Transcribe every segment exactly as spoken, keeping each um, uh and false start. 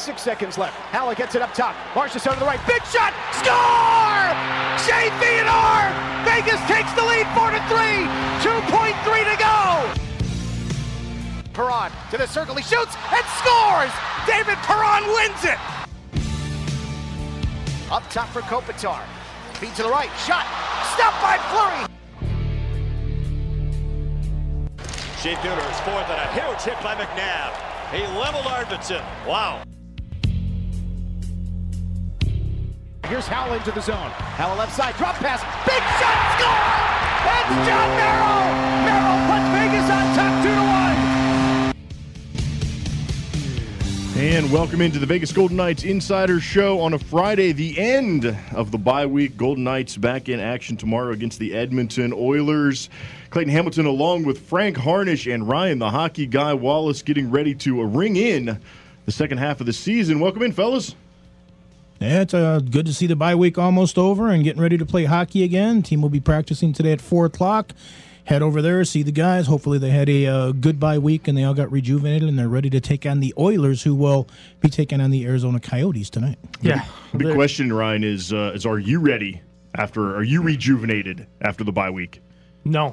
Six seconds left. Haller gets it up top. Marchessault to the right. Big shot. Score! Shea Theodore! Vegas takes the lead four to three. two point three to go. Perron to the circle. He shoots and scores! David Perron wins it! Up top for Kopitar. Feed to the right. Shot. Stopped by Fleury. Shea Theodore is fourth and a huge hit by McNabb. He leveled Arvidsson. Wow. Here's Howell into the zone. Howell left side. Drop pass. Big shot. Score! It's John Merrill. Merrill puts Vegas on top two to one. And welcome into the Vegas Golden Knights Insider Show on a Friday, the end of the bye week. Golden Knights back in action tomorrow against the Edmonton Oilers. Clayton Hamilton along with Frank Harnish and Ryan, the hockey guy Wallace, getting ready to ring in the second half of the season. Welcome in, fellas. Yeah, it's uh, good to see the bye week almost over and getting ready to play hockey again. Team will be practicing today at four o'clock. Head over there, see the guys. Hopefully they had a uh, good bye week and they all got rejuvenated and they're ready to take on the Oilers, who will be taking on the Arizona Coyotes tonight. Yeah. The big question, Ryan, is uh, is are you ready after? Are you rejuvenated after the bye week? No.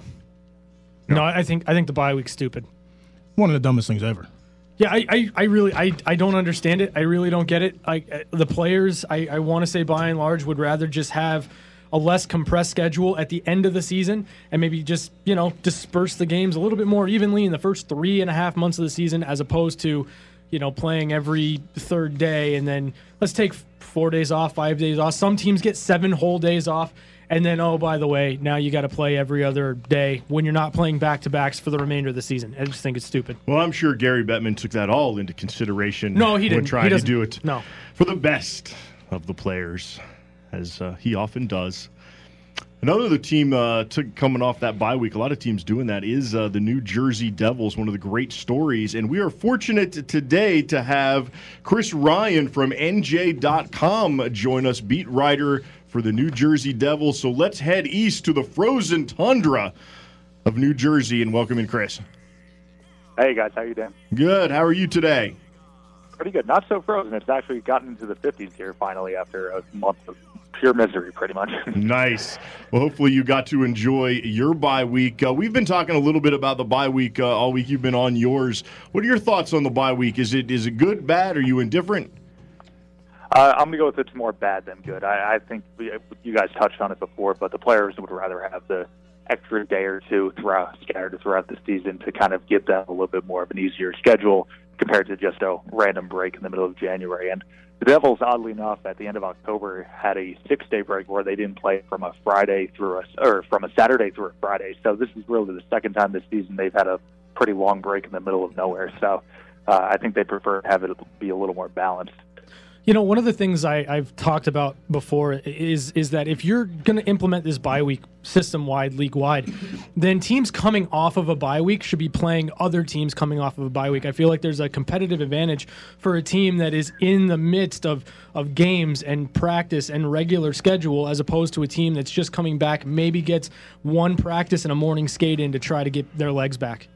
no, no. I think I think the bye week's stupid. One of the dumbest things ever. Yeah, I, I, I really I, I don't understand it. I really don't get it. I, the players, I, I want to say by and large, would rather just have a less compressed schedule at the end of the season and maybe just, you know, disperse the games a little bit more evenly in the first three and a half months of the season, as opposed to, you know, playing every third day and then let's take four days off, five days off. Some teams get seven whole days off. And then, oh, by the way, now you got to play every other day when you're not playing back-to-backs for the remainder of the season. I just think it's stupid. Well, I'm sure Gary Bettman took that all into consideration no, he didn't. when trying he to do it no. for the best of the players, as uh, he often does. Another the team uh, took coming off that bye week, a lot of teams doing that, is uh, the New Jersey Devils, one of the great stories. And we are fortunate today to have Chris Ryan from N J dot com join us, beat writer for the New Jersey Devils. So let's head east to the frozen tundra of New Jersey and welcome in Chris. Hey, guys. How you doing? Good. How are you today? Pretty good. Not so frozen. It's actually gotten into the fifties here finally after a month of pure misery, pretty much. Nice. Well, hopefully you got to enjoy your bye week. Uh, we've been talking a little bit about the bye week uh, all week. You've been on yours. What are your thoughts on the bye week? Is it is it good, bad? Are you indifferent? Uh, I'm going to go with it's more bad than good. I, I think we, you guys touched on it before, but the players would rather have the extra day or two throughout, scattered throughout the season to kind of give them a little bit more of an easier schedule compared to just a random break in the middle of January. And the Devils, oddly enough, at the end of October had a six-day break where they didn't play from a Friday through a or from a Saturday through a Friday. So this is really the second time this season they've had a pretty long break in the middle of nowhere. So uh, I think they prefer to have it be a little more balanced. You know, one of the things I, I've talked about before is is that if you're going to implement this bye week system-wide, league-wide, then teams coming off of a bye week should be playing other teams coming off of a bye week. I feel like there's a competitive advantage for a team that is in the midst of, of games and practice and regular schedule, as opposed to a team that's just coming back, maybe gets one practice and a morning skate in to try to get their legs back.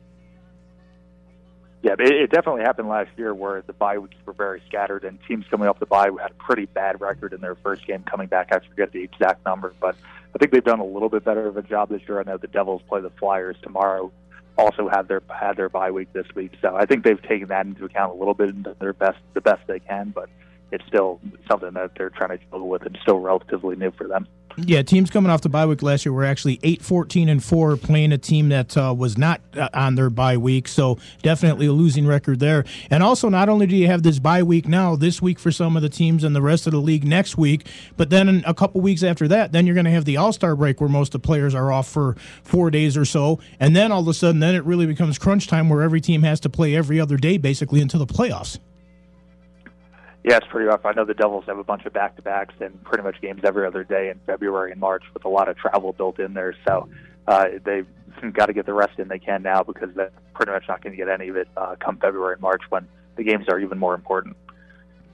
Yeah, it, it definitely happened last year where the bye weeks were very scattered and teams coming off the bye had a pretty bad record in their first game coming back. I forget the exact number, but I think they've done a little bit better of a job this year. I know the Devils play the Flyers tomorrow, also had their had their bye week this week, so I think they've taken that into account a little bit and done their best, the best they can, but it's still something that they're trying to juggle with and still relatively new for them. Yeah, teams coming off the bye week last year were actually eight fourteen and four, playing a team that uh, was not uh, on their bye week, so definitely a losing record there. And also, not only do you have this bye week now, this week for some of the teams and the rest of the league next week, but then in a couple weeks after that, then you're going to have the All-Star break where most of the players are off for four days or so, and then all of a sudden, then it really becomes crunch time where every team has to play every other day basically into the playoffs. Yeah, it's pretty rough. I know the Devils have a bunch of back-to-backs and pretty much games every other day in February and March with a lot of travel built in there. So uh, they've got to get the rest in they can now because they're pretty much not going to get any of it uh, come February and March when the games are even more important.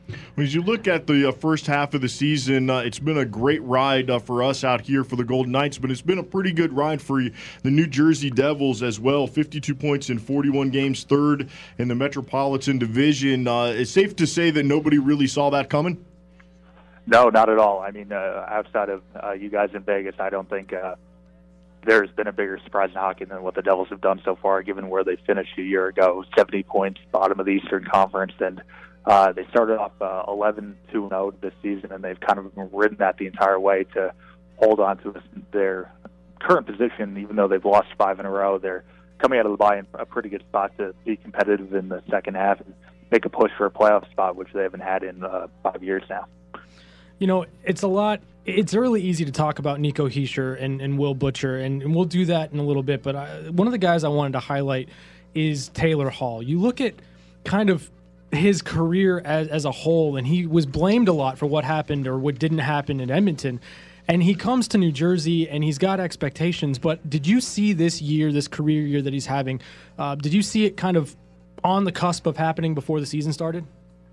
As you look at the uh, first half of the season, uh, it's been a great ride uh, for us out here for the Golden Knights, but it's been a pretty good ride for the New Jersey Devils as well. fifty-two points in forty-one games, third in the Metropolitan Division. Uh, it's safe to say that nobody really saw that coming? No, not at all. I mean, uh, outside of uh, you guys in Vegas, I don't think uh, there's been a bigger surprise in hockey than what the Devils have done so far, given where they finished a year ago, seventy points, bottom of the Eastern Conference, and Uh, they started off uh, eleven two and oh this season, and they've kind of ridden that the entire way to hold on to their current position, even though they've lost five in a row. They're coming out of the bye in a pretty good spot to be competitive in the second half and make a push for a playoff spot, which they haven't had in uh, five years now. You know, it's a lot. It's really easy to talk about Nico Hischier and, and Will Butcher, and, and we'll do that in a little bit. But I, one of the guys I wanted to highlight is Taylor Hall. You look at kind of his career as, as a whole, and he was blamed a lot for what happened or what didn't happen in Edmonton. And he comes to New Jersey, and he's got expectations. But did you see this year, this career year that he's having, uh, did you see it kind of on the cusp of happening before the season started?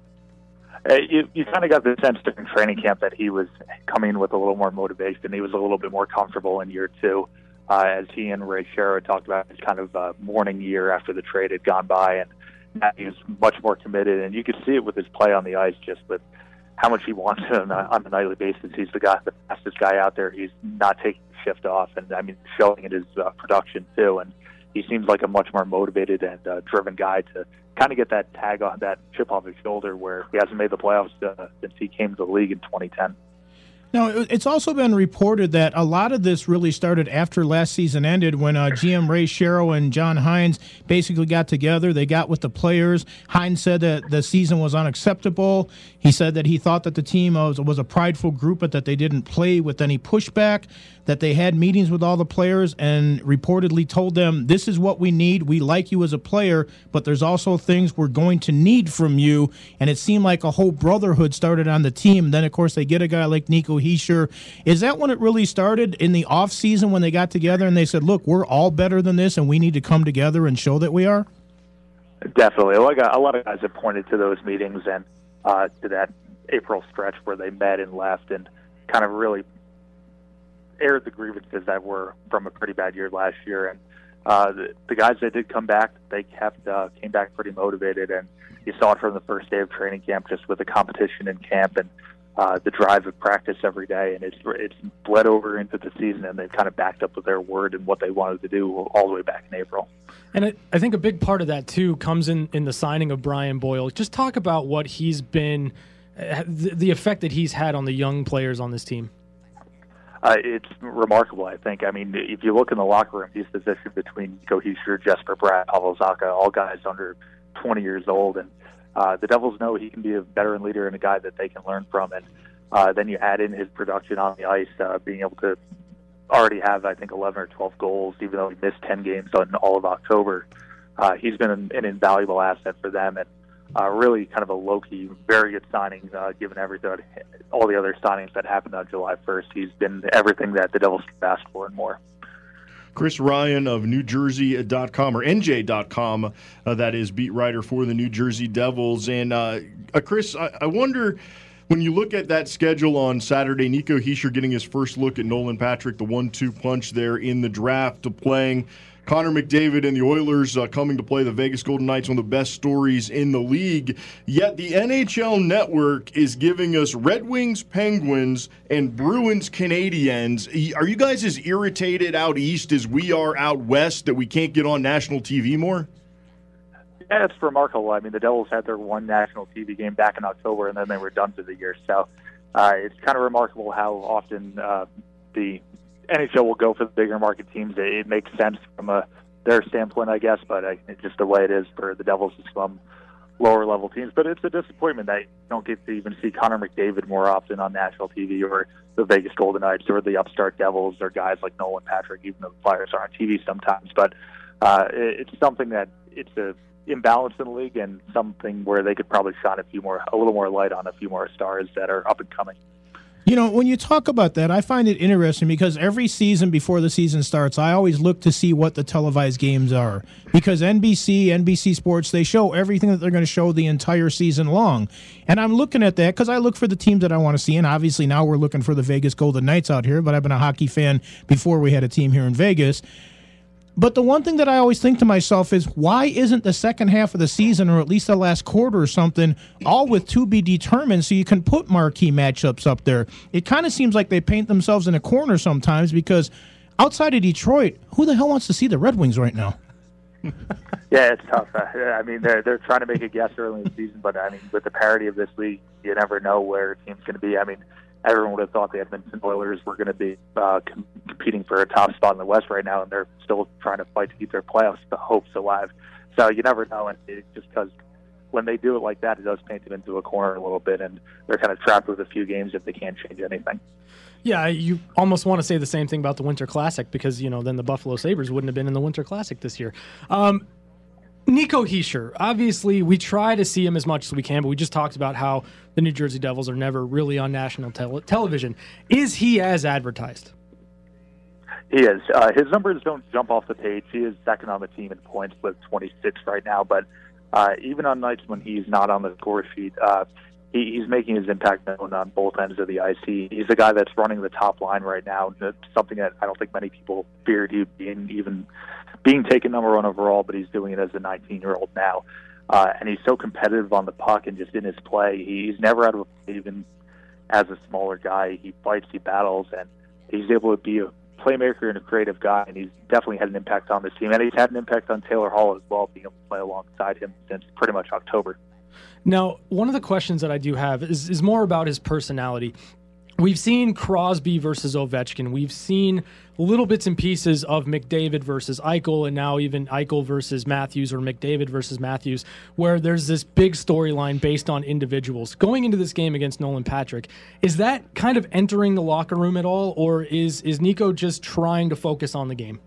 Uh, you you kind of got the sense during training camp that he was coming with a little more motivation. He was a little bit more comfortable in year two, uh, as he and Ray Shero had talked about his kind of uh, mourning year after the trade had gone by, and now he was much more committed. And you could see it with his play on the ice, just with how much he wants it on a, on a nightly basis. He's the guy, the fastest guy out there. He's not taking the shift off, and I mean, showing in his uh, production too. And he seems like a much more motivated and uh, driven guy to kind of get that tag on, that chip off his shoulder, where he hasn't made the playoffs uh, since he came to the league in twenty ten. Now, it's also been reported that a lot of this really started after last season ended, when uh, G M Ray Shero and John Hynes basically got together. They got with the players. Hynes said that the season was unacceptable. He said that he thought that the team was, was a prideful group, but that they didn't play with any pushback, that they had meetings with all the players and reportedly told them, this is what we need. We like you as a player, but there's also things we're going to need from you. And it seemed like a whole brotherhood started on the team. Then, of course, they get a guy like Nico Hischier. Is that when it really started, in the off season, when they got together and they said, look, we're all better than this and we need to come together and show that we are? Definitely. Like a, a lot of guys have pointed to those meetings and uh, to that April stretch where they met and left and kind of really aired the grievances that were from a pretty bad year last year. And uh, the, the guys that did come back, they kept uh, came back pretty motivated, and you saw it from the first day of training camp, just with the competition in camp and uh, the drive of practice every day. And it's it's bled over into the season, and they've kind of backed up with their word and what they wanted to do all the way back in April. And I, I think a big part of that, too, comes in, in the signing of Brian Boyle. Just talk about what he's been, uh, the, the effect that he's had on the young players on this team. Uh, it's remarkable, I think. I mean, if you look in the locker room, he's positioned between Nico Hischier, Jesper Bratt, Pavel Zacha, all guys under twenty years old. And uh, the Devils know he can be a veteran leader and a guy that they can learn from. And uh, then you add in his production on the ice, uh, being able to already have, I think, eleven or twelve goals, even though he missed ten games on all of October. Uh, he's been an, an invaluable asset for them, and uh, really kind of a low-key, very good signing, uh, given everything, all the other signings that happened on July first. He's been everything that the Devils could ask for and more. Chris Ryan of New Jersey dot com, or N J dot com, uh, that is beat writer for the New Jersey Devils. And uh, uh, Chris, I, I wonder, when you look at that schedule on Saturday, Nico Hischier getting his first look at Nolan Patrick, the one two punch there in the draft, to playing Connor McDavid and the Oilers uh, coming to play the Vegas Golden Knights, one of the best stories in the league. Yet the N H L Network is giving us Red Wings, Penguins, and Bruins, Canadiens. Are you guys as irritated out east as we are out west that we can't get on national T V more? Yeah, it's remarkable. I mean, the Devils had their one national T V game back in October, and then they were done for the year. So uh, it's kind of remarkable how often uh, the N H L will go for the bigger market teams. It makes sense from a, their standpoint, I guess, but I, it's just the way it is for the Devils to some lower level teams. But it's a disappointment that you don't get to even see Connor McDavid more often on national T V, or the Vegas Golden Knights, or the upstart Devils, or guys like Nolan Patrick, even though the Flyers are on T V sometimes. But uh, it, it's something that it's a imbalance in the league, and something where they could probably shine a few more, a little more light on a few more stars that are up and coming. You know, when you talk about that, I find it interesting because every season before the season starts, I always look to see what the televised games are. Because N B C, N B C Sports, they show everything that they're going to show the entire season long. And I'm looking at that because I look for the teams that I want to see. And obviously now we're looking for the Vegas Golden Knights out here, but I've been a hockey fan before we had a team here in Vegas. But the one thing that I always think to myself is, why isn't the second half of the season, or at least the last quarter or something, all with to be determined so you can put marquee matchups up there? It kind of seems like they paint themselves in a corner sometimes because outside of Detroit, who the hell wants to see the Red Wings right now? Yeah, it's tough. Uh, I mean, they're they're trying to make a guess early in the season, but I mean, with the parity of this league, you never know where a team's going to be. I mean, everyone would have thought the Edmonton Oilers were going to be uh, com- competing for a top spot in the West right now, and they're still trying to fight to keep their playoffs hopes alive. So you never know, and it, just because when they do it like that, it does paint them into a corner a little bit, and they're kind of trapped with a few games if they can't change anything. Yeah, you almost want to say the same thing about the Winter Classic because, you know, then the Buffalo Sabres wouldn't have been in the Winter Classic this year. Um, Nico Hischier, obviously we try to see him as much as we can, but we just talked about how the New Jersey Devils are never really on national tele- television. Is he as advertised? He is. Uh, his numbers don't jump off the page. He is second on the team in points with twenty-six right now, but uh, even on nights when he's not on the score sheet, uh, he, he's making his impact known on both ends of the ice. He, he's a guy that's running the top line right now, something that I don't think many people feared he'd be in, even being taken number one overall, but he's doing it as a nineteen-year-old now. Uh, and he's so competitive on the puck and just in his play. He's never out of a play, even as a smaller guy. He fights, he battles, and he's able to be a playmaker and a creative guy, and he's definitely had an impact on this team. And he's had an impact on Taylor Hall as well, being able to play alongside him since pretty much October. Now, one of the questions that I do have is, is more about his personality. We've seen Crosby versus Ovechkin. We've seen little bits and pieces of McDavid versus Eichel, and now even Eichel versus Matthews or McDavid versus Matthews, where there's this big storyline based on individuals. Going into this game against Nolan Patrick, is that kind of entering the locker room at all, or is, is Nico just trying to focus on the game?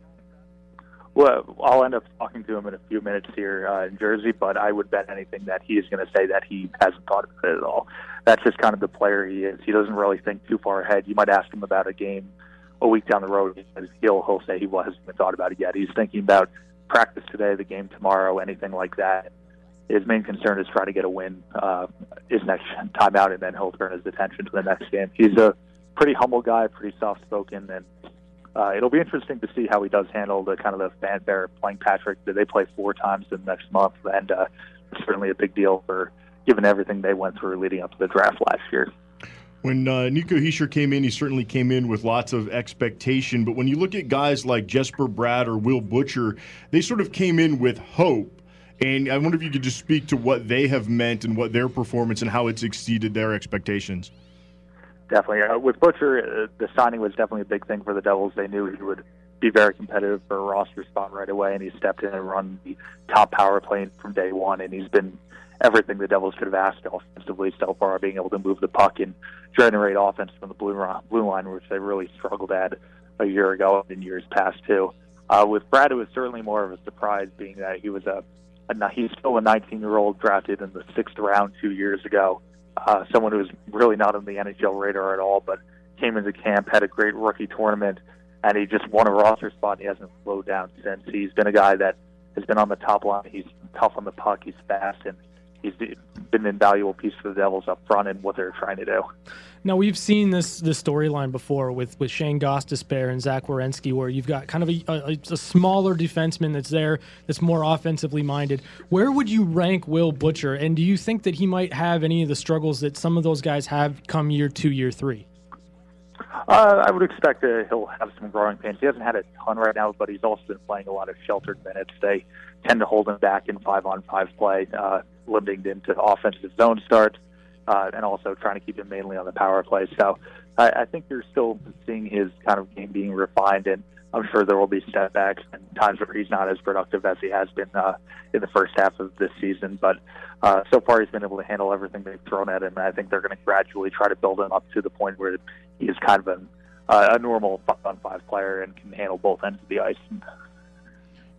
Well, I'll end up talking to him in a few minutes here uh, in Jersey, but I would bet anything that he is going to say that he hasn't thought about it at all. That's just kind of the player he is. He doesn't really think too far ahead. You might ask him about a game a week down the road, he'll, he'll say he hasn't even thought about it yet. He's thinking about practice today, the game tomorrow, anything like that. His main concern is trying to get a win uh, his next time out, and then he'll turn his attention to the next game. He's a pretty humble guy, pretty soft-spoken, and Uh, it'll be interesting to see how he does handle the kind of the fanfare playing Patrick. They play four times in the next month, and uh, it's certainly a big deal for given everything they went through leading up to the draft last year. When uh, Nico Hischier came in, he certainly came in with lots of expectation. But when you look at guys like Jesper Bratt or Will Butcher, they sort of came in with hope. And I wonder if you could just speak to what they have meant and what their performance and how it's exceeded their expectations. Definitely. Uh, with Butcher, uh, the signing was definitely a big thing for the Devils. They knew he would be very competitive for a roster spot right away, and he stepped in and run the top power play from day one, and he's been everything the Devils could have asked offensively so far, being able to move the puck and generate offense from the blue, blue line, which they really struggled at a year ago and in years past, too. Uh, with Brad, it was certainly more of a surprise, being that he was a, a he's still a nineteen-year-old drafted in the sixth round two years ago. Uh, someone who was really not on the N H L radar at all, but came into camp, had a great rookie tournament, and he just won a roster spot, and he hasn't slowed down since. He's been a guy that has been on the top line. He's tough on the puck. He's fast, and he's been an invaluable piece for the Devils up front and what they're trying to do. Now, we've seen this this storyline before with, with Shane Gostisbehere and Zach Werenski, where you've got kind of a, a, a smaller defenseman that's there, that's more offensively minded. Where would you rank Will Butcher, and do you think that he might have any of the struggles that some of those guys have come year two, year three? Uh, I would expect that he'll have some growing pains. He hasn't had a ton right now, but he's also been playing a lot of sheltered minutes. They tend to hold him back in five-on-five play, uh, limiting him to offensive zone starts. Uh, and also trying to keep him mainly on the power play. So I, I think you're still seeing his kind of game being refined, and I'm sure there will be setbacks and times where he's not as productive as he has been uh, in the first half of this season. But uh, so far he's been able to handle everything they've thrown at him, and I think they're going to gradually try to build him up to the point where he is kind of an, uh, a normal five-on-five player and can handle both ends of the ice.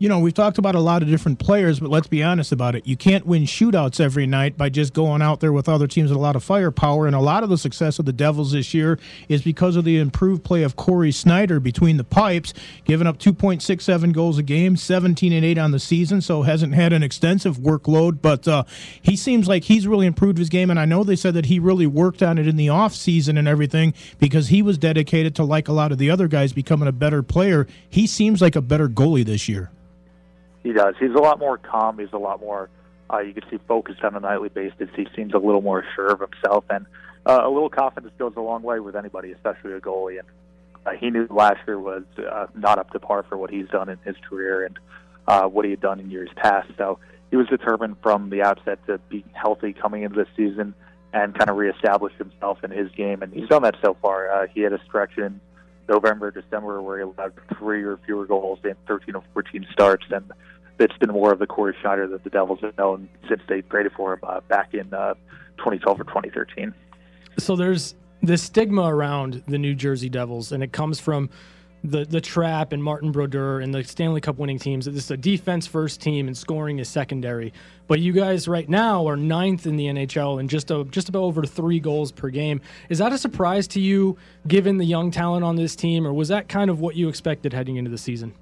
You know, we've talked about a lot of different players, but let's be honest about it. You can't win shootouts every night by just going out there with other teams with a lot of firepower. And a lot of the success of the Devils this year is because of the improved play of Corey Snyder between the pipes, giving up two point six seven goals a game, seventeen and eight on the season, so hasn't had an extensive workload. But uh, he seems like he's really improved his game. And I know they said that he really worked on it in the offseason and everything because he was dedicated to, like a lot of the other guys, becoming a better player. He seems like a better goalie this year. He does. He's a lot more calm. He's a lot more, uh, you can see, focused on a nightly basis. He seems a little more sure of himself, and uh, a little confidence goes a long way with anybody, especially a goalie. And uh, he knew last year was uh, not up to par for what he's done in his career and uh, what he had done in years past. So he was determined from the outset to be healthy coming into this season and kind of reestablish himself in his game, and he's done that so far. Uh, he had a stretch in November, December, where he allowed three or fewer goals in thirteen or fourteen starts, and it's been more of the Corey Schneider that the Devils have known since they traded for him uh, back in uh, twenty twelve or twenty thirteen. So there's this stigma around the New Jersey Devils, and it comes from the the Trap and Martin Brodeur and the Stanley Cup winning teams. This is a defense-first team, and scoring is secondary. But you guys right now are ninth in the N H L and just a, just about over three goals per game. Is that a surprise to you, given the young talent on this team, or was that kind of what you expected heading into the season?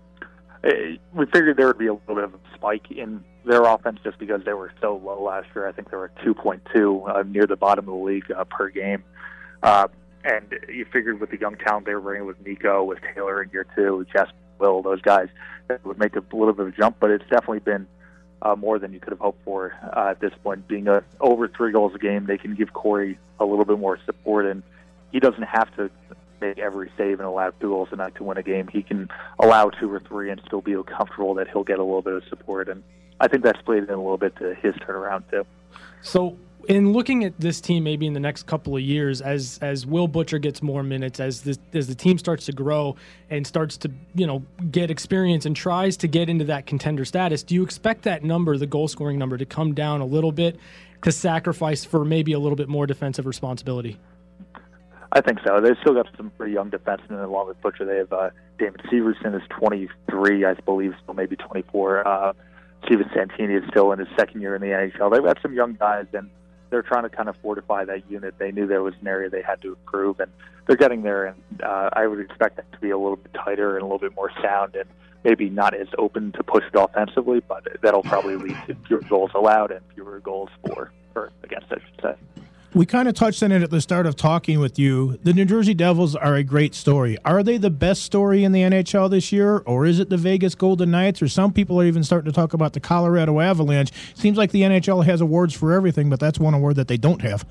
We figured there would be a little bit of a spike in their offense just because they were so low last year. I think they were at two point two, uh, near the bottom of the league uh, per game. Uh, and you figured with the young talent they were bringing with Nico, with Taylor in year two, with Jasper Will, those guys, that would make a little bit of a jump. But it's definitely been uh, more than you could have hoped for uh, at this point. Being a, over three goals a game, they can give Corey a little bit more support, and he doesn't have to make every save and allow two goals a night to win a game. He can allow two or three and still be comfortable that he'll get a little bit of support, and I think that's played in a little bit to his turnaround too. So in looking at this team maybe in the next couple of years, as as Will Butcher gets more minutes, as this, as the team starts to grow and starts to, you know, get experience and tries to get into that contender status, do you expect that number, the goal scoring number, to come down a little bit to sacrifice for maybe a little bit more defensive responsibility? I think so. They've still got some pretty young defensemen along with Butcher. They have uh, David Severson is twenty-three, I believe, still maybe twenty-four. Uh, Steven Santini is still in his second year in the N H L. They've got some young guys, and they're trying to kind of fortify that unit. They knew there was an area they had to improve, and they're getting there. And uh, I would expect that to be a little bit tighter and a little bit more sound, and maybe not as open to push it offensively, but that'll probably lead to fewer goals allowed and fewer goals for or against, I should say. We kind of touched on it at the start of talking with you. The New Jersey Devils are a great story. Are they the best story in the N H L this year, or is it the Vegas Golden Knights, or some people are even starting to talk about the Colorado Avalanche? Seems like the N H L has awards for everything, but that's one award that they don't have.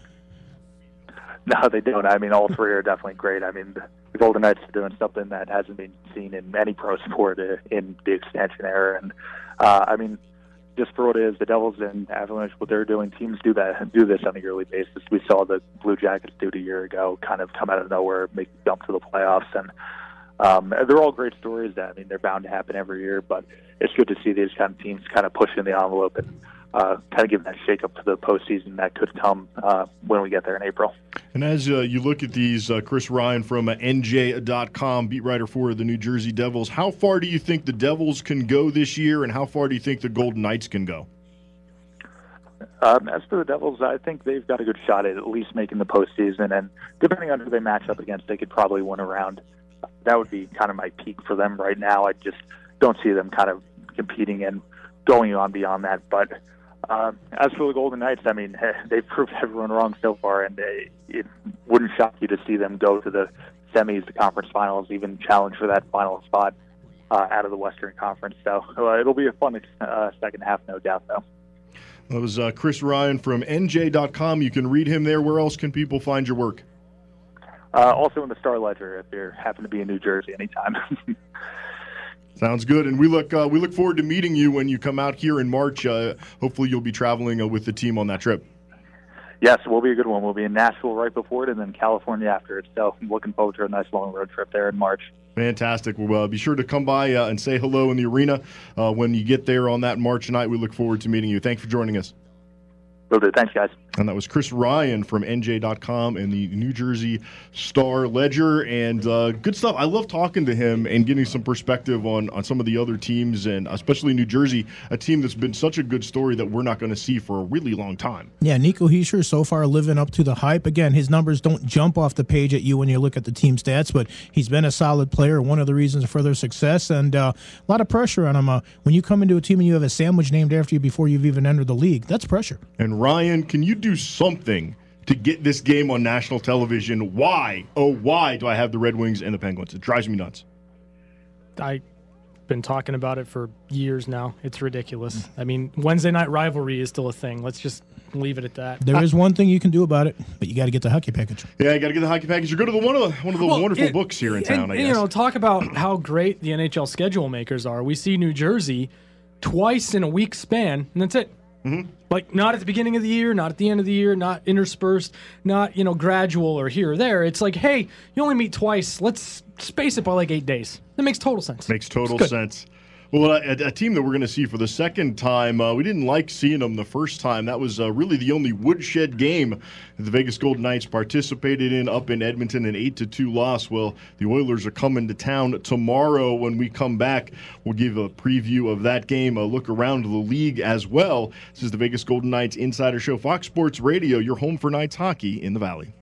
No, they don't. I mean, all three are definitely great. I mean, the Golden Knights are doing something that hasn't been seen in any pro sport in the expansion era. And, uh, I mean, just for what it is, the Devils and Avalanche, what they're doing, teams do that, do this on a yearly basis. We saw the Blue Jackets do it a year ago, kind of come out of nowhere, make a jump to the playoffs, and um, they're all great stories. That I mean, they're bound to happen every year, but it's good to see these kind of teams kind of pushing the envelope and uh, kind of give that shake-up to the postseason that could come uh, when we get there in April. And as uh, you look at these, uh, Chris Ryan from uh, N J dot com, beat writer for the New Jersey Devils, how far do you think the Devils can go this year, and how far do you think the Golden Knights can go? Um, as for the Devils, I think they've got a good shot at at least making the postseason, and depending on who they match up against, they could probably win a round. That would be kind of my peak for them right now. I just don't see them kind of competing and going on beyond that, but Uh, as for the Golden Knights, I mean, they've proved everyone wrong so far, and they, it wouldn't shock you to see them go to the semis, the conference finals, even challenge for that final spot uh, out of the Western Conference. So uh, it'll be a fun uh, second half, no doubt, though. That was uh, Chris Ryan from N J dot com. You can read him there. Where else can people find your work? Uh, also in the Star Ledger, if you happen to be in New Jersey anytime. Sounds good, and we look uh, we look forward to meeting you when you come out here in March. Uh, hopefully, you'll be traveling uh, with the team on that trip. Yes, it will be a good one. We'll be in Nashville right before it, and then California after it. So, I'm looking forward to a nice long road trip there in March. Fantastic. Well, uh, be sure to come by uh, and say hello in the arena uh, when you get there on that March night. We look forward to meeting you. Thanks for joining us. Will do. Thanks, guys. And that was Chris Ryan from N J dot com and the New Jersey Star Ledger. And uh, good stuff. I love talking to him and getting some perspective on, on some of the other teams, and especially New Jersey, a team that's been such a good story that we're not going to see for a really long time. Yeah, Nico Hischier so far living up to the hype. Again, his numbers don't jump off the page at you when you look at the team stats, but he's been a solid player, one of the reasons for their success, and uh, a lot of pressure on him. Uh, when you come into a team and you have a sandwich named after you before you've even entered the league, that's pressure. And Ryan, can you do something to get this game on national television? Why, oh, why do I have the Red Wings and the Penguins? It drives me nuts. I've been talking about it for years now. It's ridiculous. I mean, Wednesday night rivalry is still a thing. Let's just leave it at that. There I, is one thing you can do about it, but you got to get the hockey package. Yeah, you got to get the hockey package. You're going to the one of the one of the well, wonderful it, books here in town. And, I guess. You know, talk about how great the N H L schedule makers are. We see New Jersey twice in a week span, and that's it. Mm-hmm. Like, not at the beginning of the year, not at the end of the year, not interspersed, not, you know, gradual or here or there. It's like, hey, you only meet twice. Let's space it by like eight days. That makes total sense. Makes total sense. Well, a, a team that we're going to see for the second time, uh, we didn't like seeing them the first time. That was uh, really the only woodshed game that the Vegas Golden Knights participated in up in Edmonton, an eight to two loss. Well, the Oilers are coming to town tomorrow. When we come back, we'll give a preview of that game, a look around the league as well. This is the Vegas Golden Knights Insider Show, Fox Sports Radio, your home for Knights hockey in the Valley.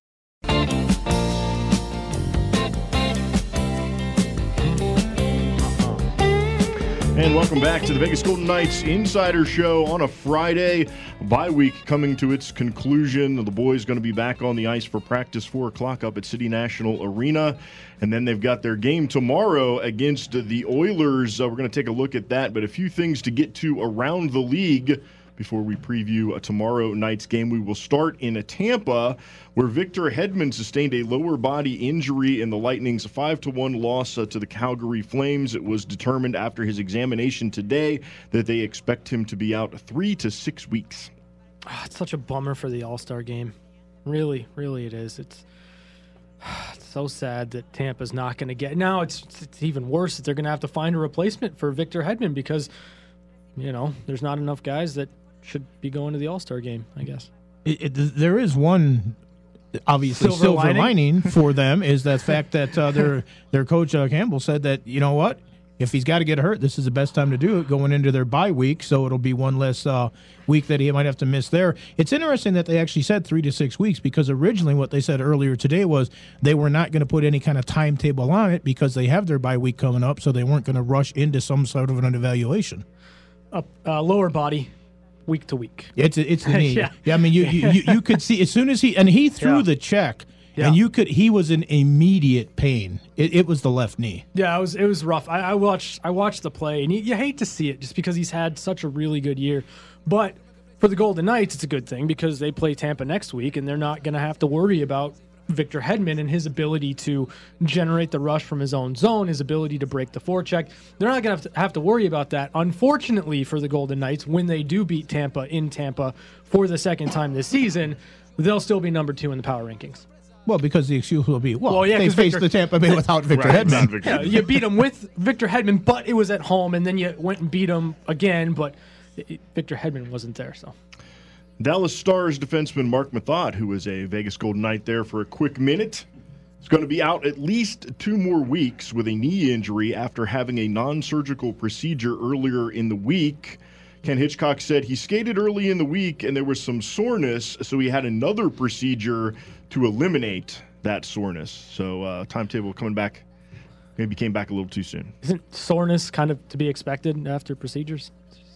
And welcome back to the Vegas Golden Knights Insider Show on a Friday. Bye week coming to its conclusion. The boys going to be back on the ice for practice four o'clock up at City National Arena. And then they've got their game tomorrow against the Oilers. Uh, we're going to take a look at that. But a few things to get to around the league before we preview a tomorrow night's game. We will start in Tampa, where Victor Hedman sustained a lower body injury in the Lightning's five to one loss uh, to the Calgary Flames. It was determined after his examination today that they expect him to be out three to six weeks. Oh, it's such a bummer for the All-Star game. Really, really it is. It's, it's so sad that Tampa's not going to get... Now it's, it's even worse that they're going to have to find a replacement for Victor Hedman because, you know, there's not enough guys that should be going to the All-Star game, I guess. It, it, there is one, obviously, silver, silver lining, lining for them is the fact that uh, their their coach uh, Campbell said that, you know what, if he's got to get hurt, this is the best time to do it going into their bye week, so it'll be one less uh, week that he might have to miss there. It's interesting that they actually said three to six weeks because originally what they said earlier today was they were not going to put any kind of timetable on it because they have their bye week coming up, so they weren't going to rush into some sort of an evaluation. Uh, uh, lower body. Week to week. It's it's the knee. yeah. yeah, I mean, you, you you you could see as soon as he and he threw yeah. the check, yeah. and you could he was in immediate pain. It, it was the left knee. Yeah, it was it was rough. I, I watched I watched the play, and you, you hate to see it just because he's had such a really good year. But for the Golden Knights, it's a good thing because they play Tampa next week, and they're not going to have to worry about Victor Hedman and his ability to generate the rush from his own zone, his ability to break the forecheck. They're not going to have to worry about that. Unfortunately for the Golden Knights, when they do beat Tampa in Tampa for the second time this season, they'll still be number two in the power rankings. Well, because the excuse will be, well, well yeah, they faced Victor, the Tampa Bay without Victor right, Hedman. Victor. Yeah, you beat them with Victor Hedman, but it was at home, and then you went and beat them again, but it, Victor Hedman wasn't there, so... Dallas Stars defenseman Mark Mathot, who is a Vegas Golden Knight there for a quick minute, is going to be out at least two more weeks with a knee injury after having a non-surgical procedure earlier in the week. Ken Hitchcock said he skated early in the week and there was some soreness, so he had another procedure to eliminate that soreness. So uh, timetable coming back, maybe came back a little too soon. Isn't soreness kind of to be expected after procedures?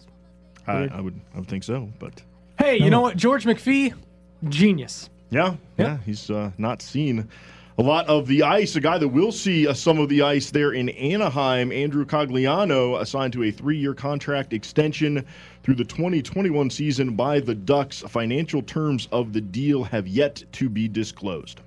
I, I would I would think so, but... Hey, you know what? George McPhee, genius. Yeah, yeah, yeah he's uh, not seen a lot of the ice. A guy that will see uh, some of the ice there in Anaheim, Andrew Cogliano, assigned to a three-year contract extension through the twenty twenty-one season by the Ducks. Financial terms of the deal have yet to be disclosed.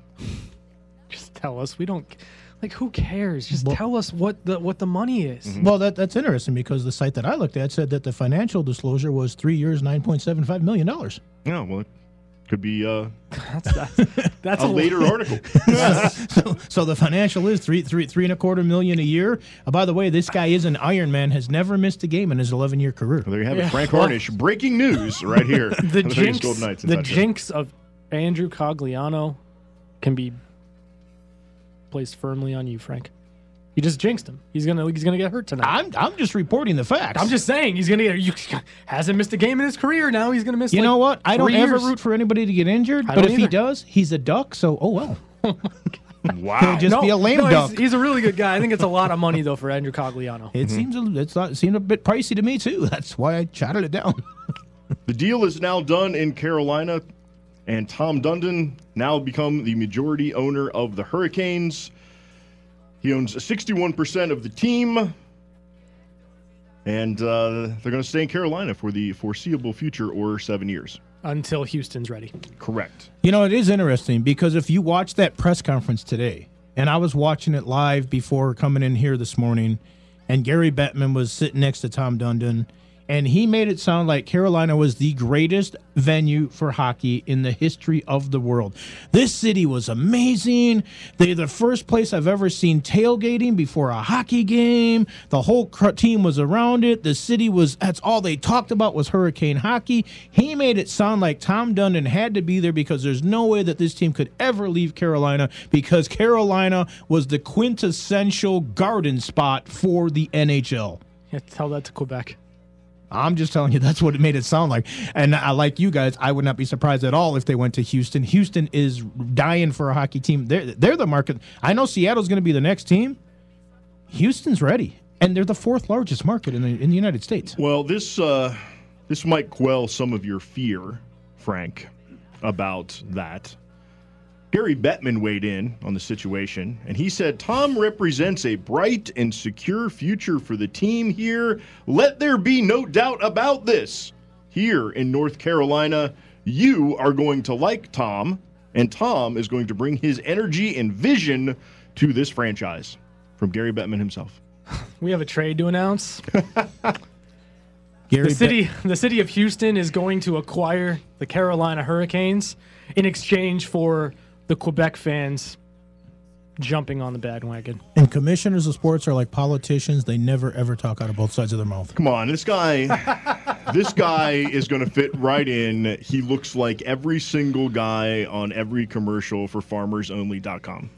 Just tell us. We don't... Like, who cares? Just well, tell us what the what the money is. Mm-hmm. Well, that that's interesting because the site that I looked at said that the financial disclosure was three years, nine point seven five million dollars. Yeah, well, Could be uh, That's that's, that's a later article. so, so the financial is three, three, three and a quarter million a year. Uh, by the way, this guy is an Iron Man, has never missed a game in his eleven-year career. Well, there you have Yeah. it. Frank Harnish, breaking news right here. the on jinx, Golden Knights the Inside Show. jinx of Andrew Cogliano can be placed firmly on you, Frank. You just jinxed him. He's gonna he's gonna get hurt tonight. I'm I'm just reporting the facts. I'm just saying he's gonna get. You hasn't missed a game in his career. Now he's gonna miss. You like know what? I don't three ever years. root for anybody to get injured, I but don't if he either. does, he's a duck. So oh well. Wow. He'll just be a lame no, duck. He's, he's a really good guy. I think it's a lot of money though for Andrew Cogliano. It seems a, it's not, it seemed a bit pricey to me too. That's why I chatted it down. The deal is now done in Carolina, and Tom Dundon now become the majority owner of the Hurricanes. He owns sixty-one percent of the team, and uh, they're going to stay in Carolina for the foreseeable future, or seven years. Until Houston's ready. Correct. You know, it is interesting because if you watch that press conference today, and I was watching it live before coming in here this morning, and Gary Bettman was sitting next to Tom Dundon, and he made it sound like Carolina was the greatest venue for hockey in the history of the world. This city was amazing. They're the first place I've ever seen tailgating before a hockey game. The whole cr- team was around it. The city was, that's all they talked about was Hurricane hockey. He made it sound like Tom Dundon had to be there because there's no way that this team could ever leave Carolina because Carolina was the quintessential garden spot for the N H L. Yeah, tell that to Quebec. I'm just telling you, that's what it made it sound like. And I, like you guys, I would not be surprised at all if they went to Houston. Houston is dying for a hockey team. They're, they're the market. I know Seattle's going to be the next team. Houston's ready. And they're the fourth largest market in the, in the United States. Well, this uh, this might quell some of your fear, Frank, about that. Gary Bettman weighed in on the situation, and he said, Tom represents a bright and secure future for the team here. Let there be no doubt about this. Here in North Carolina, you are going to like Tom, and Tom is going to bring his energy and vision to this franchise. From Gary Bettman himself. We have a trade to announce. Gary The city, the city of Houston is going to acquire the Carolina Hurricanes in exchange for the Quebec fans jumping on the bandwagon. And commissioners of sports are like politicians. They never, ever talk out of both sides of their mouth. Come on, this guy, this guy is going to fit right in. He looks like every single guy on every commercial for farmers only dot com.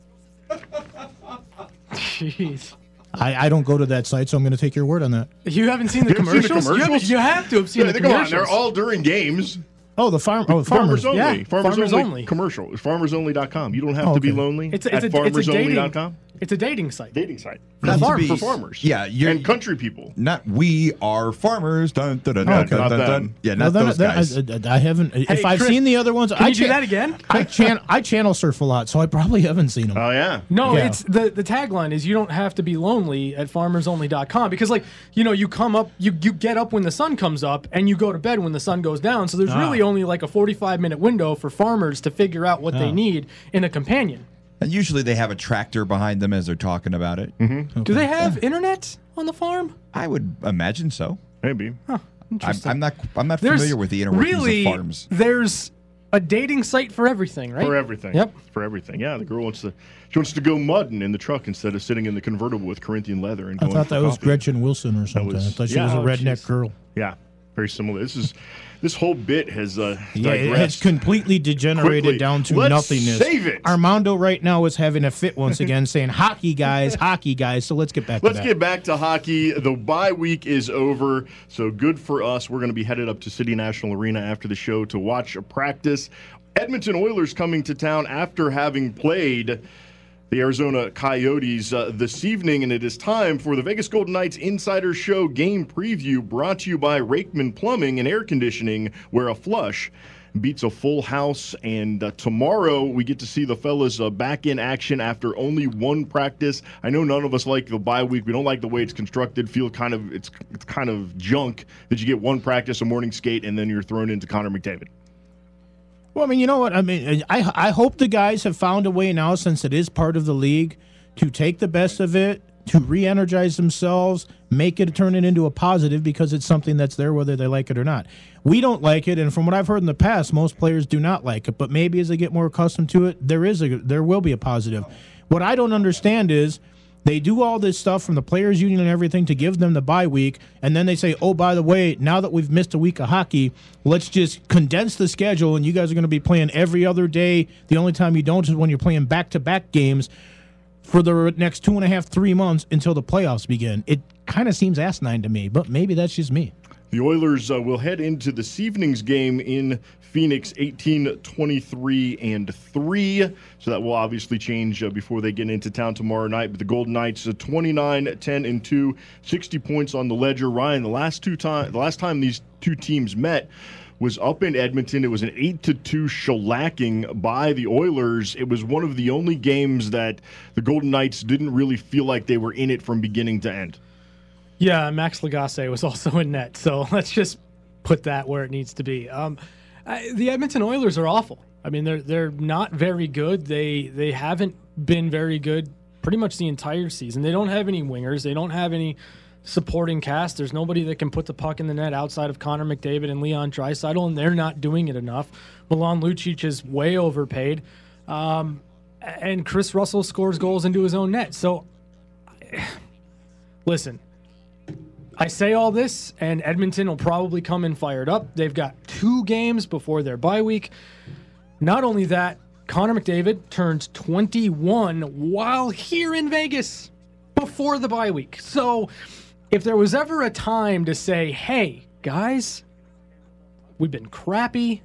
Jeez. I, I don't go to that site, so I'm going to take your word on that. You haven't seen the You haven't seen the commercials? You, haven't- commercials? you have to have seen Yeah, the come on, commercials. they're all during games. Oh, the farm. Oh, the farmers. Farmers only. yeah, Farmers, Farmers only, Only. commercial. farmers only dot com. You don't have Oh, to be okay. lonely It's a, it's at a, it's a farmers only dating. dot com. It's a dating site. Dating site. Not to farm, be- for farmers. Yeah, you're, and country people. Not we are farmers. Dun, dun, dun, Oh, dun, okay. dun, Not dun, them. dun. Yeah, Well, not then- those then guys. I, I, I haven't. if I've Chris, seen the other ones, Can I you do cha- that again? I chan- I channel surf a lot, so I probably haven't seen them. Oh yeah. No, Yeah. it's the the tagline is you don't have to be lonely at farmers only dot com because like, you know, you come up you you get up when the sun comes up and you go to bed when the sun goes down. So there's Ah. really only like a forty-five minute window for farmers to figure out what Ah. they need in a companion. And usually they have a tractor behind them as they're talking about it. Mm-hmm. Do they have internet on the farm? I would imagine so. Maybe. I'm, I'm not. I'm not There's familiar with the inner workings really, of farms. There's a dating site for everything, right? For everything. Yep. For everything. Yeah, the girl wants to she wants to go mudding in the truck instead of sitting in the convertible with Corinthian leather and I going thought for that was coffee. Gretchen Wilson or something. was- I thought she yeah. was a Oh, redneck jeez. girl. Yeah. Very similar. This is this whole bit has uh Yeah, it has digressed. completely degenerated Quickly. down to Let's nothingness. save it. Armando right now is having a fit once again, saying hockey guys, hockey guys. So let's get back Let's to get that. back to hockey. The bye week is over, so good for us. We're going to be headed up to City National Arena after the show to watch a practice. Edmonton Oilers coming to town after having played the Arizona Coyotes uh, this evening, and it is time for the Vegas Golden Knights Insider Show game preview brought to you by Rakeman Plumbing and Air Conditioning, where a flush beats a full house. And uh, tomorrow we get to see the fellas uh, back in action after only one practice. I know none of us like the bye week. We don't like the way it's constructed. Feel kind of it's, it's kind of junk that you get one practice, a morning skate, and then you're thrown into Connor McDavid. Well, I mean, you know what? I mean, I I hope the guys have found a way now, since it is part of the league, to take the best of it, to re-energize themselves, make it, turn it into a positive because it's something that's there whether they like it or not. We don't like it, and from what I've heard in the past, most players do not like it, but maybe as they get more accustomed to it, there is a there will be a positive. What I don't understand is they do all this stuff from the players' union and everything to give them the bye week, and then they say, oh, by the way, now that we've missed a week of hockey, let's just condense the schedule, and you guys are going to be playing every other day. The only time you don't is when you're playing back-to-back games for the next two and a half, three months until the playoffs begin. It kind of seems asinine to me, but maybe that's just me. The Oilers uh, will head into this evening's game in Phoenix, eighteen, twenty-three, and three. So that will obviously change uh, before they get into town tomorrow night. But the Golden Knights, uh, twenty-nine, ten, and two, sixty points on the ledger. Ryan, the last two time, the last time these two teams met was up in Edmonton. It was an eight to two shellacking by the Oilers. It was one of the only games that the Golden Knights didn't really feel like they were in it from beginning to end. Yeah, Max Lagacé was also in net, so let's just put that where it needs to be. Um, I, the Edmonton Oilers are awful. I mean, they're they're not very good. They they haven't been very good pretty much the entire season. They don't have any wingers. They don't have any supporting cast. There's nobody that can put the puck in the net outside of Connor McDavid and Leon Draisaitl, and they're not doing it enough. Milan Lucic is way overpaid, um, and Chris Russell scores goals into his own net. So, listen. I say all this, and Edmonton will probably come in fired up. They've got two games before their bye week. Not only that, Connor McDavid turns twenty-one while here in Vegas before the bye week. So if there was ever a time to say, hey, guys, we've been crappy,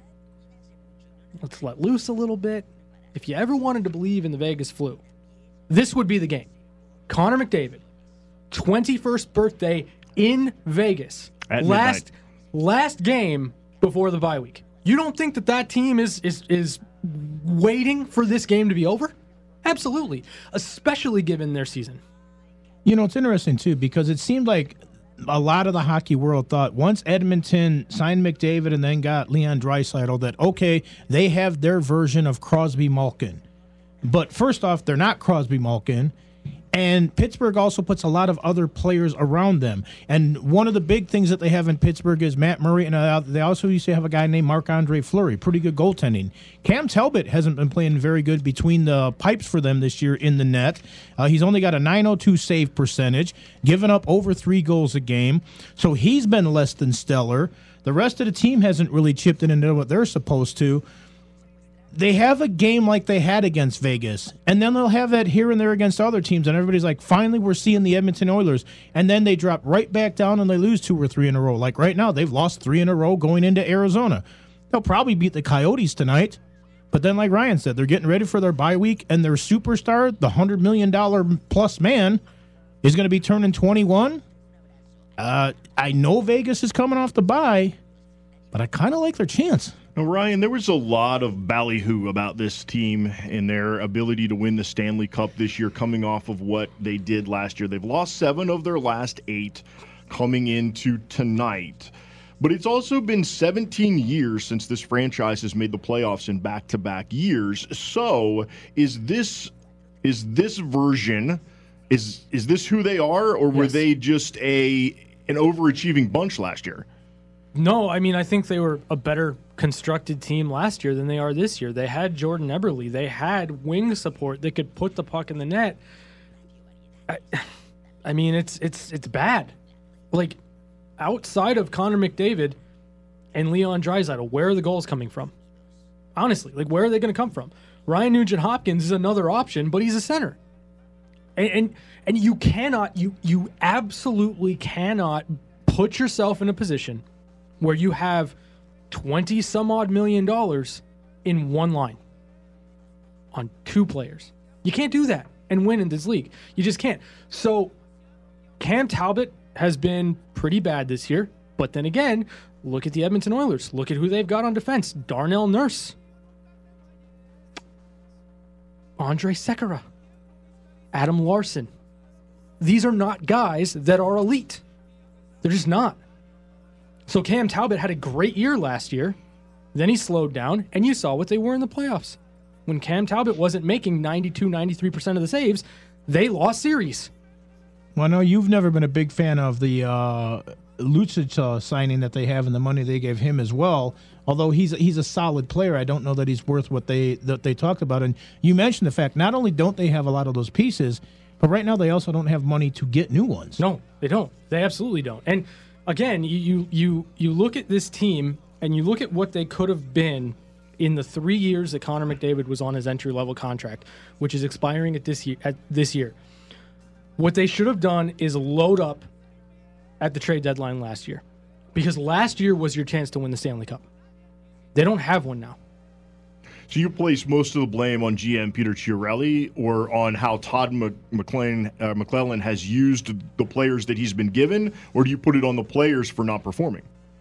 let's let loose a little bit. If you ever wanted to believe in the Vegas flu, this would be the game. Connor McDavid, twenty-first birthday in Vegas. At last midnight. last game before the bye week. You don't think that that team is is is waiting for this game to be over? Absolutely, especially given their season. You know, it's interesting, too, because it seemed like a lot of the hockey world thought once Edmonton signed McDavid and then got Leon Draisaitl that, okay, they have their version of Crosby-Malkin. But first off, they're not Crosby-Malkin. And Pittsburgh also puts a lot of other players around them. And one of the big things that they have in Pittsburgh is Matt Murray, and uh, they also used to have a guy named Marc-Andre Fleury, pretty good goaltending. Cam Talbot hasn't been playing very good between the pipes for them this year in the net. Uh, he's only got a nine oh two save percentage, giving up over three goals a game. So he's been less than stellar. The rest of the team hasn't really chipped in into what they're supposed to. They have a game like they had against Vegas, and then they'll have that here and there against other teams, and everybody's like, finally we're seeing the Edmonton Oilers, and then they drop right back down and they lose two or three in a row. Like right now, they've lost three in a row going into Arizona. They'll probably beat the Coyotes tonight, but then like Ryan said, they're getting ready for their bye week, and their superstar, the one hundred million dollars plus man, is going to be turning twenty-one. Uh, I know Vegas is coming off the bye, but I kind of like their chance. Now, Ryan, there was a lot of ballyhoo about this team and their ability to win the Stanley Cup this year coming off of what they did last year. They've lost seven of their last eight coming into tonight. But it's also been seventeen years since this franchise has made the playoffs in back-to-back years. So is this is this version, is is this who they are, or were Yes. they just a an overachieving bunch last year? No, I mean, I think they were a better constructed team last year than they are this year. They had Jordan Eberle. They had wing support that could put the puck in the net. I, I mean, it's it's it's bad. Like, outside of Connor McDavid and Leon Draisaitl, where are the goals coming from? Honestly, like, where are they going to come from? Ryan Nugent-Hopkins is another option, but he's a center. And, and and you cannot, you you absolutely cannot put yourself in a position where you have twenty some odd million dollars in one line on two players. You can't do that and win in this league. You just can't. So Cam Talbot has been pretty bad this year, but then again, look at the Edmonton Oilers. Look at who they've got on defense. Darnell Nurse, Andre Sekera, Adam Larson. These are not guys that are elite. They're just not. So Cam Talbot had a great year last year. Then he slowed down, and you saw what they were in the playoffs. When Cam Talbot wasn't making ninety-two, ninety-three percent of the saves, they lost series. Well, I know you've never been a big fan of the uh, Lucic uh, signing that they have and the money they gave him as well. Although he's he's a solid player, I don't know that he's worth what they that they talked about. And you mentioned the fact not only don't they have a lot of those pieces, but right now they also don't have money to get new ones. No, they don't. They absolutely don't. And again, you you you, you look at this team and you look at what they could have been in the three years that Connor McDavid was on his entry level contract, which is expiring at this year. At this year. What they should have done is load up at the trade deadline last year, because last year was your chance to win the Stanley Cup. They don't have one now. So you place most of the blame on G M Peter Chiarelli or on how Todd McLean, uh, McClellan has used the players that he's been given, or do you put it on the players for not performing?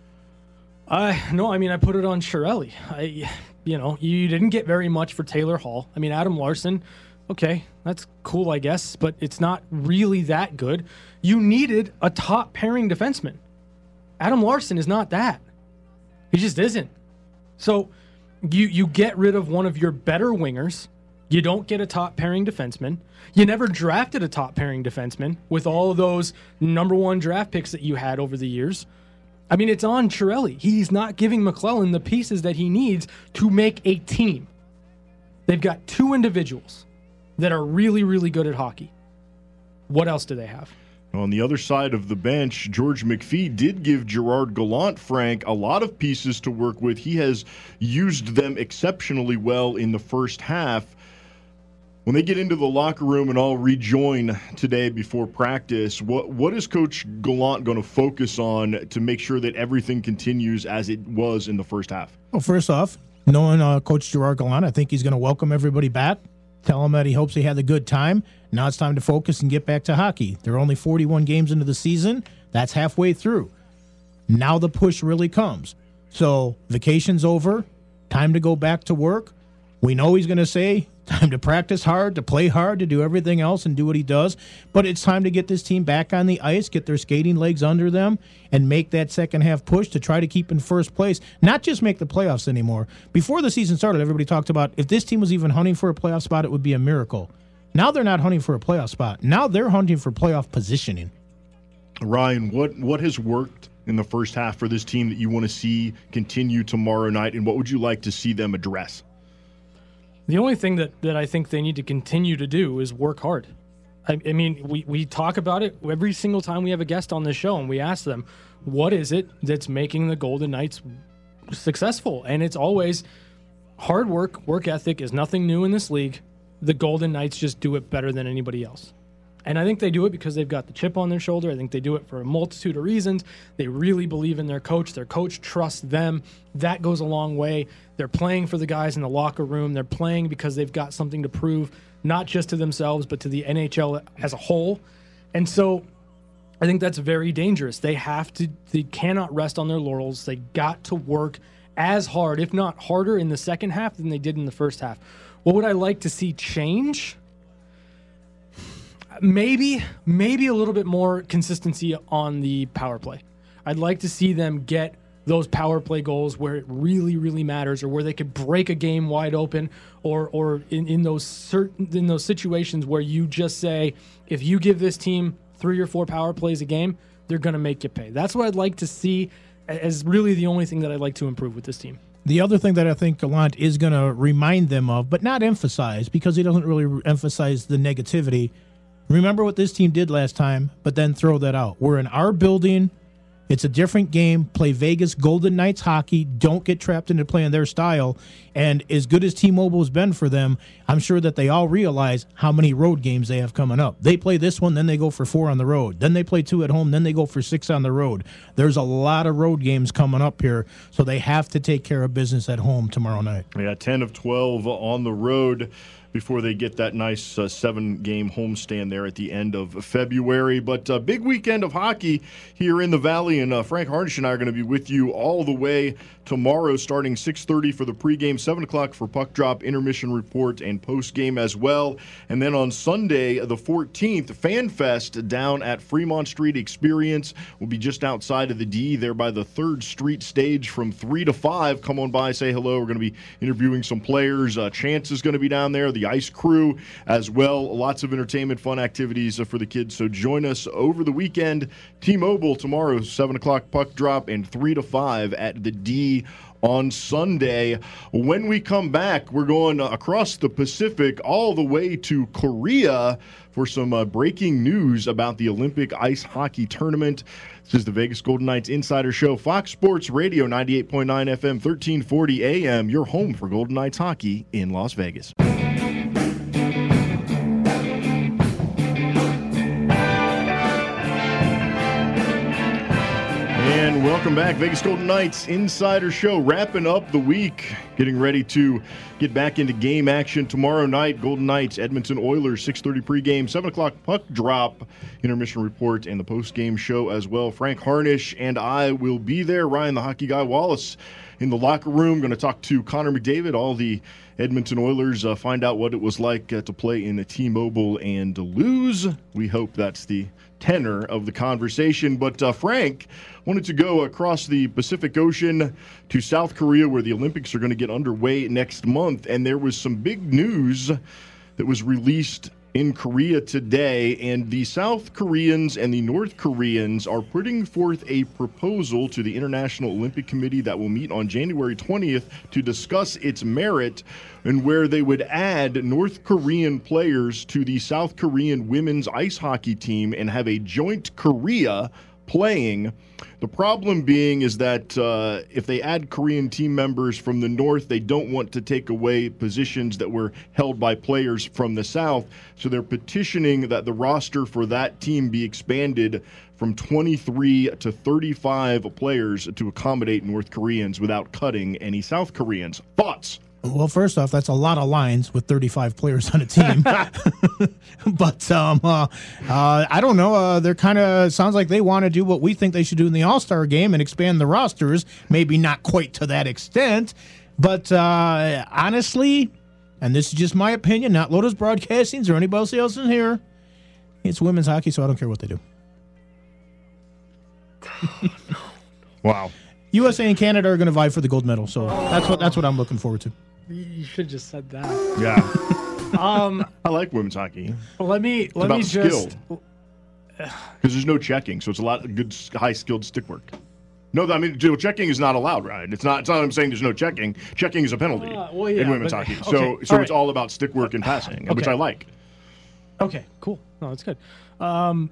Uh, no, I mean, I put it on Chiarelli. I, you know, you didn't get very much for Taylor Hall. I mean, Adam Larson, okay, that's cool, I guess, but it's not really that good. You needed a top pairing defenseman. Adam Larson is not that. He just isn't. So you you get rid of one of your better wingers. You don't get a top pairing defenseman. You never drafted a top pairing defenseman with all of those number one draft picks that you had over the years. I mean, it's on Chiarelli. He's not giving McClellan the pieces that he needs to make a team. They've got two individuals that are really, really good at hockey. What else do they have? On the other side of the bench, George McPhee did give Gerard Gallant, Frank, a lot of pieces to work with. He has used them exceptionally well in the first half. When they get into the locker room and all rejoin today before practice, what what is Coach Gallant going to focus on to make sure that everything continues as it was in the first half? Well, first off, knowing uh, Coach Gerard Gallant, I think he's going to welcome everybody back, tell him that he hopes he had a good time. Now it's time to focus and get back to hockey. There are only forty-one games into the season. That's halfway through. Now the push really comes. So vacation's over. Time to go back to work. We know he's going to say time to practice hard, to play hard, to do everything else and do what he does. But it's time to get this team back on the ice, get their skating legs under them, and make that second half push to try to keep in first place. Not just make the playoffs anymore. Before the season started, everybody talked about if this team was even hunting for a playoff spot, it would be a miracle. Now they're not hunting for a playoff spot. Now they're hunting for playoff positioning. Ryan, what, what has worked in the first half for this team that you want to see continue tomorrow night, and what would you like to see them address? The only thing that, that I think they need to continue to do is work hard. I, I mean, we, we talk about it every single time we have a guest on this show, and we ask them, what is it that's making the Golden Knights successful? And it's always hard work, work ethic is nothing new in this league. The Golden Knights just do it better than anybody else. And I think they do it because they've got the chip on their shoulder. I think they do it for a multitude of reasons. They really believe in their coach. Their coach trusts them. That goes a long way. They're playing for the guys in the locker room. They're playing because they've got something to prove, not just to themselves, but to the N H L as a whole. And so I think that's very dangerous. They have to, they cannot rest on their laurels. They got to work as hard, if not harder, in the second half than they did in the first half. What would I like to see change? Maybe, maybe a little bit more consistency on the power play. I'd like to see them get those power play goals where it really, really matters, or where they could break a game wide open, or or in, in those certain in those situations where you just say, if you give this team three or four power plays a game, they're going to make you pay. That's what I'd like to see as really the only thing that I'd like to improve with this team. The other thing that I think Gallant is going to remind them of, but not emphasize, because he doesn't really emphasize the negativity. Remember what this team did last time, but then throw that out. We're in our building. It's a different game. Play Vegas Golden Knights hockey. Don't get trapped into playing their style. And as good as T-Mobile has been for them, I'm sure that they all realize how many road games they have coming up. They play this one, then they go for four on the road. Then they play two at home, then they go for six on the road. There's a lot of road games coming up here, so they have to take care of business at home tomorrow night. Yeah, ten of twelve on the road before they get that nice uh, seven-game homestand there at the end of February. But a uh, big weekend of hockey here in the Valley, and uh, Frank Harnish and I are going to be with you all the way tomorrow, starting six thirty for the pregame, seven o'clock for puck drop, intermission report, and postgame as well. And then on Sunday, the fourteenth, Fan Fest down at Fremont Street Experience. Will be just outside of the D there by the third Street stage from three to five. Come on by, say hello. We're going to be interviewing some players. Uh, Chance is going to be down there. The the ice crew as well. Lots of entertainment, fun activities for the kids. So join us over the weekend. T-Mobile tomorrow, seven o'clock puck drop, and three to five at the D on Sunday. When we come back, we're going across the Pacific all the way to Korea for some uh, breaking news about the Olympic ice hockey tournament. This is the Vegas Golden Knights Insider Show, Fox Sports Radio, ninety-eight point nine F M, thirteen forty A M, your home for Golden Knights hockey in Las Vegas. And welcome back, Vegas Golden Knights Insider Show, wrapping up the week, getting ready to get back into game action tomorrow night. Golden Knights, Edmonton Oilers, six thirty pregame, seven o'clock puck drop, intermission report, and the postgame show as well. Frank Harnish and I will be there. Ryan, the hockey guy, Wallace in the locker room. Going to talk to Connor McDavid, all the Edmonton Oilers, uh, find out what it was like uh, to play in the T-Mobile and to lose. We hope that's the tenor of the conversation. But uh, Frank wanted to go across the Pacific Ocean to South Korea, where the Olympics are going to get underway next month. And there was some big news that was released in Korea today, and the South Koreans and the North Koreans are putting forth a proposal to the International Olympic Committee that will meet on January twentieth to discuss its merit, and where they would add North Korean players to the South Korean women's ice hockey team and have a joint Korea playing. The problem being is that uh, if they add Korean team members from the North, they don't want to take away positions that were held by players from the South. So they're petitioning that the roster for that team be expanded from twenty-three to thirty-five players to accommodate North Koreans without cutting any South Koreans. Thoughts? Well, first off, that's a lot of lines with thirty-five players on a team. But um, uh, uh, I don't know. Uh, they're kind of sounds like they want to do what we think they should do in the All-Star game and expand the rosters. Maybe not quite to that extent, but uh, honestly, and this is just my opinion, not Lotus Broadcasting's or anybody else in here. It's women's hockey, so I don't care what they do. Wow. U S A and Canada are going to vie for the gold medal, so that's what that's what I'm looking forward to. You should have just said that. Yeah. Um, I like women's hockey. let me It's let about me just. skill. Because there's no checking, so it's a lot of good, high-skilled stick work. No, I mean, checking is not allowed, right? It's not. It's not. I'm saying there's no checking. Checking is a penalty Uh, well, yeah, in women's but- hockey. okay, So, so all it's right. all about stick work and passing, which Okay. I like. Okay, cool. No, that's good. Um,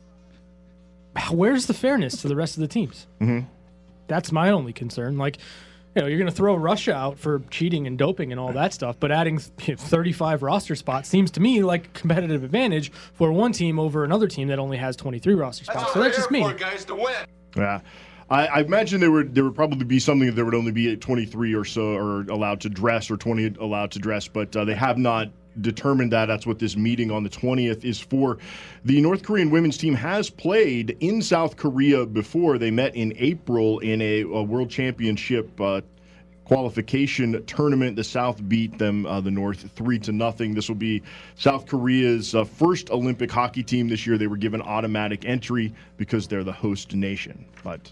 where's the fairness to the rest of the teams? Mm-hmm. That's my only concern. Like, you know, you're going to throw Russia out for cheating and doping and all that stuff, but adding thirty-five roster spots seems to me like competitive advantage for one team over another team that only has twenty-three roster spots. So that's just me. guys to win. Yeah. I, I imagine there would there would probably be something that there would only be twenty-three or so are allowed to dress, or twenty allowed to dress, but uh, they have not determined that. That's what this meeting on the twentieth is for. The North Korean women's team has played in South Korea before. They met in April in a, a World Championship uh, qualification tournament. The South beat them, uh, the North, three to nothing. This will be South Korea's uh, first Olympic hockey team this year. They were given automatic entry because they're the host nation. But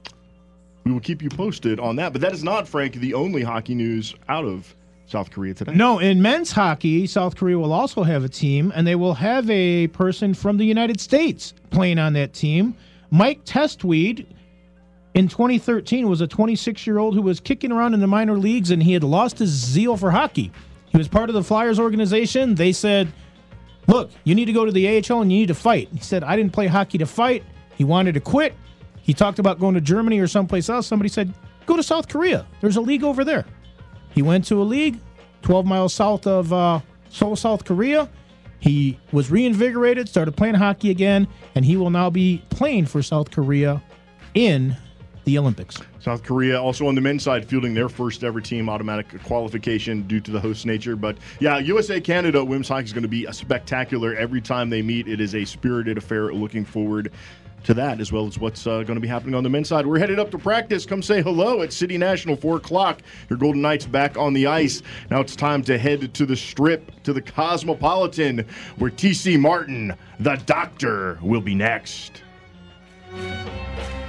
we will keep you posted on that. But that is not, Frank, the only hockey news out of South Korea today. No, in men's hockey, South Korea will also have a team, and they will have a person from the United States playing on that team. Mike Testweed, in twenty thirteen, was a twenty-six-year-old who was kicking around in the minor leagues, and he had lost his zeal for hockey. He was part of the Flyers organization. They said, look, you need to go to the A H L and you need to fight. He said, I didn't play hockey to fight. He wanted to quit. He talked about going to Germany or someplace else. Somebody said, go to South Korea. There's a league over there. He went to a league twelve miles south of uh, Seoul, South Korea. He was reinvigorated, started playing hockey again, and he will now be playing for South Korea in the Olympics. South Korea also on the men's side fielding their first ever team automatic qualification due to the host nature. But yeah, U S A Canada women's hockey is going to be a spectacular every time they meet. It is a spirited affair. Looking forward to that, as well as what's uh, going to be happening on the men's side. We're headed up to practice. Come say hello at City National, four o'clock. Your Golden Knights back on the ice. Now it's time to head to the Strip, to the Cosmopolitan, where T C Martin, the doctor, will be next.